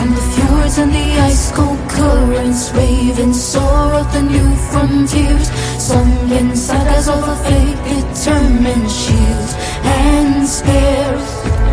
from the fjords and the ice cold currents, raving sorrow, the new frontiers, sung in sagas of a fate, determined shield and spears.